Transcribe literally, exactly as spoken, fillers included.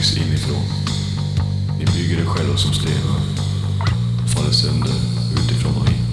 byggs inifrån. Ni bygger er själva som stenar. Faller sönder utifrån och in.